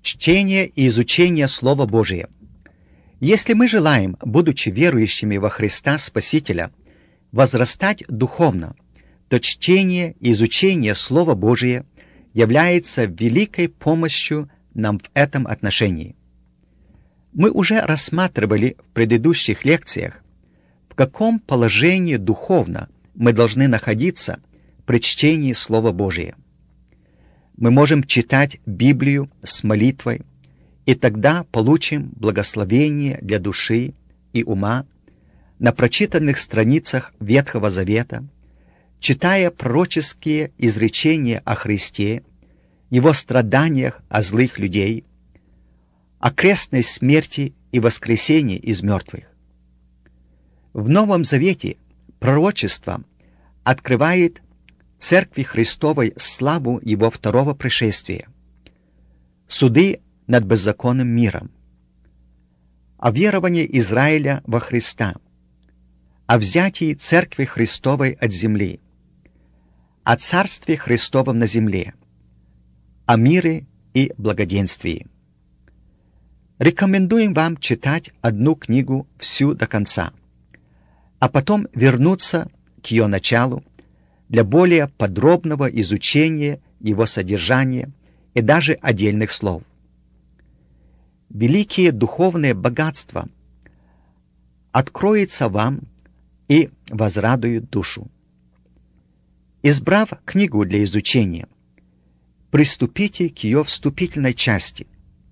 Чтение и изучение Слова Божия. Если мы желаем, будучи верующими во Христа Спасителя, возрастать духовно, то чтение и изучение Слова Божия является великой помощью нам в этом отношении. Мы уже рассматривали в предыдущих лекциях, в каком положении духовно мы должны находиться при чтении Слова Божия. Мы можем читать Библию с молитвой, и тогда получим благословение для души и ума на прочитанных страницах Ветхого Завета, читая пророческие изречения о Христе, Его страданиях о злых людей, о крестной смерти и воскресении из мертвых. В Новом Завете пророчество открывает Церкви Христовой славу Его второго пришествия, суды над беззаконным миром, о веровании Израиля во Христа, о взятии Церкви Христовой от земли, о Царстве Христовом на земле, о мире и благоденствии. Рекомендуем вам читать одну книгу всю до конца, а потом вернуться к ее началу для более подробного изучения его содержания и даже отдельных слов. Великие духовные богатства откроются вам и возрадуют душу. Избрав книгу для изучения, приступите к ее вступительной части.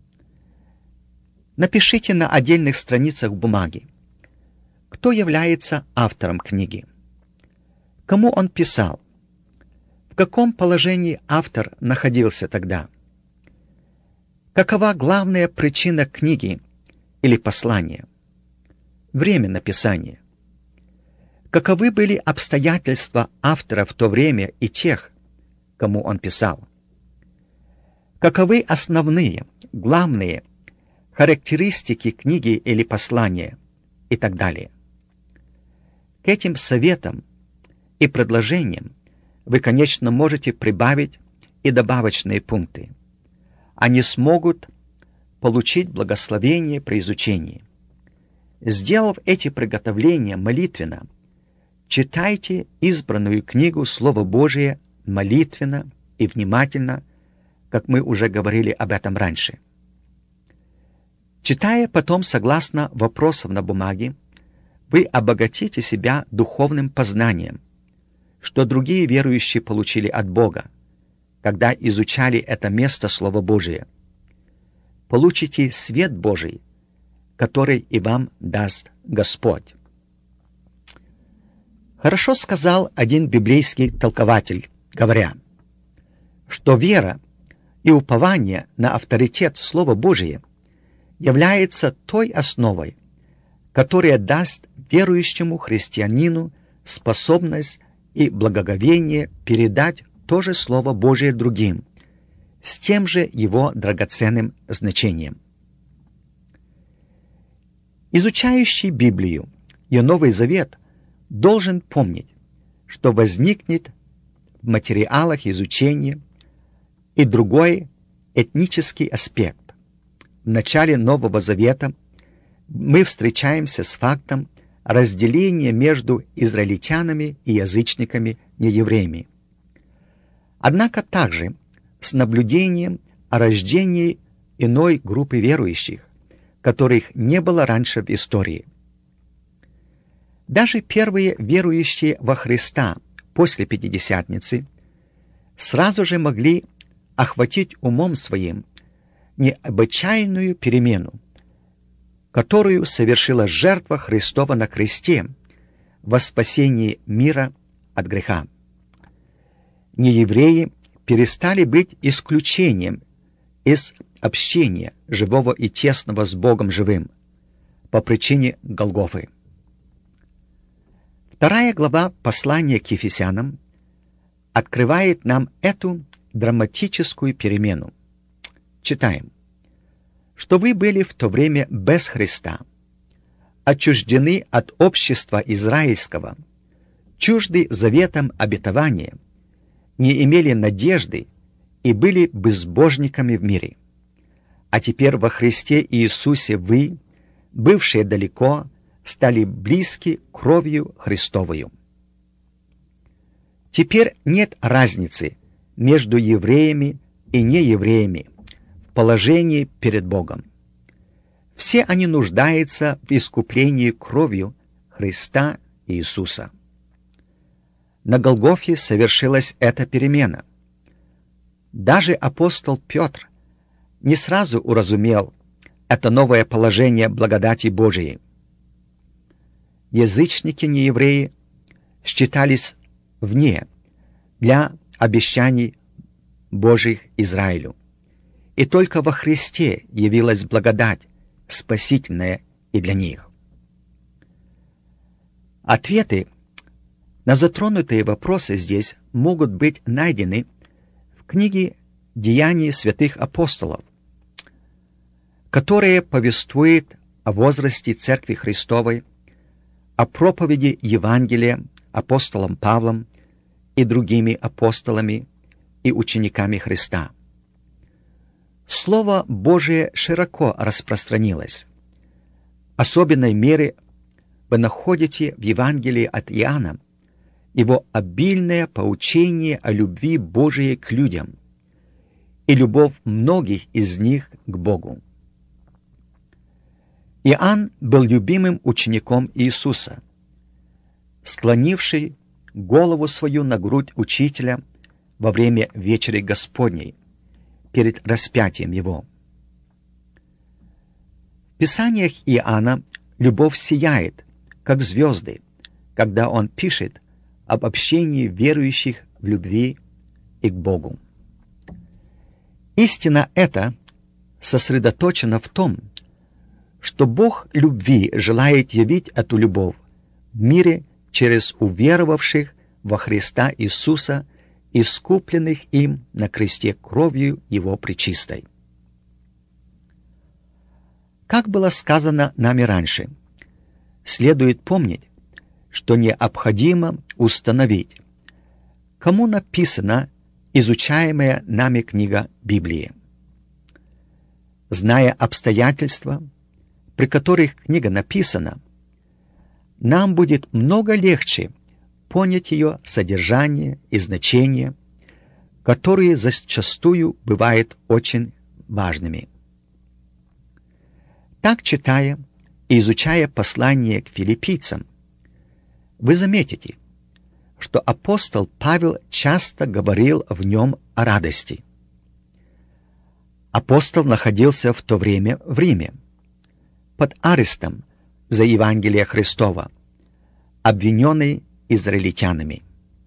Напишите на отдельных страницах бумаги, кто является автором книги, кому он писал, в каком положении автор находился тогда, какова главная причина книги или послания, время написания, каковы были обстоятельства автора в то время и тех, кому он писал, каковы основные, главные характеристики книги или послания и так далее. К этим советам и предложениям вы, конечно, можете прибавить и добавочные пункты. Они смогут получить благословение при изучении. Сделав эти приготовления молитвенно, читайте избранную книгу Слова Божия молитвенно и внимательно, как мы уже говорили об этом раньше. Читая потом согласно вопросам на бумаге, вы обогатите себя духовным познанием, что другие верующие получили от Бога, когда изучали это место Слова Божия. Получите свет Божий, который и вам даст Господь. Хорошо сказал один библейский толкователь, говоря, что вера и упование на авторитет Слова Божия является той основой, которая даст верующему христианину способность и благоговение передать то же Слово Божие другим, с тем же его драгоценным значением. Изучающий Библию и Новый Завет должен помнить, что возникнет в материалах изучения и другой этнический аспект. В начале Нового Завета мы встречаемся с фактом разделения между израильтянами и язычниками, неевреями. Однако также с наблюдением о рождении иной группы верующих, которых не было раньше в истории. Даже первые верующие во Христа после Пятидесятницы сразу же могли охватить умом своим необычайную перемену, которую совершила жертва Христова на кресте во спасении мира от греха. Неевреи перестали быть исключением из общения живого и тесного с Богом живым по причине Голгофы. 2 глава послания к Ефесянам открывает нам эту драматическую перемену. Читаем, что вы были в то время без Христа, отчуждены от общества израильского, чужды заветом обетования, не имели надежды и были безбожниками в мире. а теперь во Христе Иисусе вы, бывшие далеко, стали близки кровью Христовою. Теперь нет разницы между евреями и неевреями в положении перед Богом. Все они нуждаются в искуплении кровью Христа Иисуса. На Голгофе совершилась эта перемена. Даже апостол Петр не сразу уразумел это новое положение благодати Божией. Язычники-неевреи считались вне для обещаний Божьих Израилю. И только во Христе явилась благодать, спасительная и для них. Ответы на затронутые вопросы здесь могут быть найдены в книге «Деяния святых апостолов», которая повествует о возрасте Церкви Христовой, о проповеди Евангелия апостолом Павлом и другими апостолами и учениками Христа. Слово Божие широко распространилось. Особенной меры вы находите в Евангелии от Иоанна его обильное поучение о любви Божией к людям и любовь многих из них к Богу. Иоанн был любимым учеником Иисуса, склонивший голову свою на грудь учителя во время вечери Господней, перед распятием его. В Писаниях Иоанна любовь сияет, как звезды, когда он пишет об общении верующих в любви и к Богу. Истина эта сосредоточена в том, что Бог любви желает явить эту любовь в мире через уверовавших во Христа Иисуса, искупленных им на кресте кровью Его пречистой. Как было сказано нами раньше, следует помнить, что необходимо установить, кому написана изучаемая нами книга Библии. Зная обстоятельства, при которых книга написана, нам будет много легче понять ее содержание и значение, которые зачастую бывают очень важными. Так, читая и изучая послание к филиппийцам, вы заметите, что апостол Павел часто говорил в нем о радости. Апостол находился в то время в Риме, под арестом за Евангелие Христова, обвиненный израильтянами.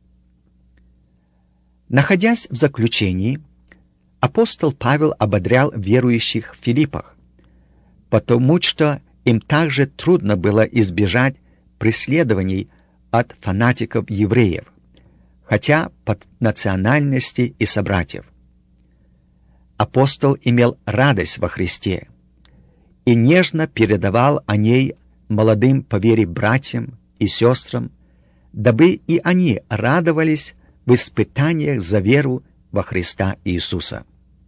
Находясь в заключении, апостол Павел ободрял верующих в Филиппах, потому что им также трудно было избежать преследований от фанатиков-евреев, хотя по национальности и собратьев. Апостол имел радость во Христе и нежно передавал о ней молодым по вере братьям и сестрам, дабы и они радовались в испытаниях за веру во Христа Иисуса.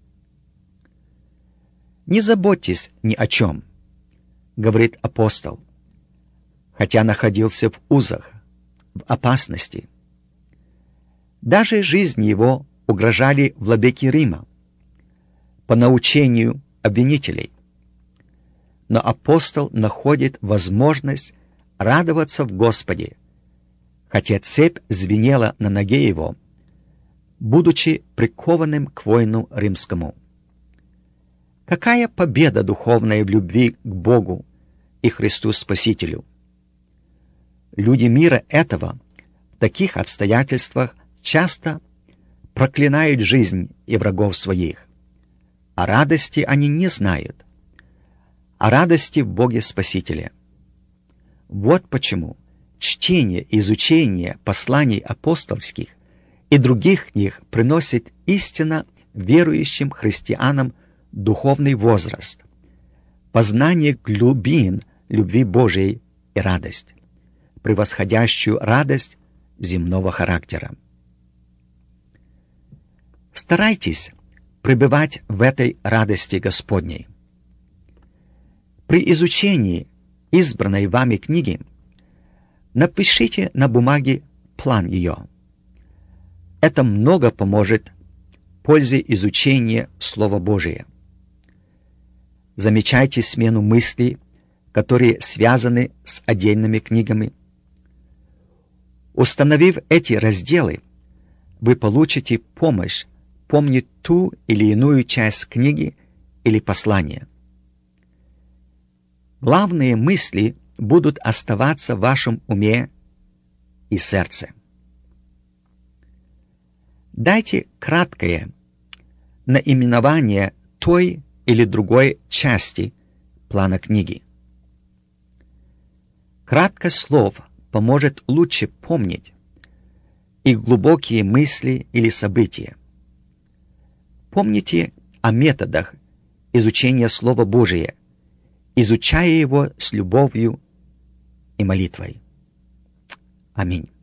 «Не заботьтесь ни о чем», — говорит апостол, хотя находился в узах, в опасности. Даже жизни его угрожали владыки Рима по научению обвинителей. Но апостол находит возможность радоваться в Господе, хотя цепь звенела на ноге его, будучи прикованным к воину римскому. Какая победа духовная в любви к Богу и Христу Спасителю! Люди мира этого в таких обстоятельствах часто проклинают жизнь и врагов своих. О радости они не знают, о радости в Боге Спасителе. Вот почему чтение и изучение посланий апостольских и других книг приносит истинно верующим христианам духовный возраст, познание глубин любви Божией и радость, превосходящую радость земного характера. Старайтесь пребывать в этой радости Господней. При изучении избранной вами книги напишите на бумаге план ее. Это много поможет в пользе изучения Слова Божия. Замечайте смену мыслей, которые связаны с отдельными книгами. Установив эти разделы, вы получите помощь помнить ту или иную часть книги или послания. Главные мысли будут оставаться в вашем уме и сердце. Дайте краткое наименование той или другой части плана книги. Краткость слов поможет лучше помнить их глубокие мысли или события. Помните о методах изучения Слова Божия, изучая его с любовью и молитвой. Аминь.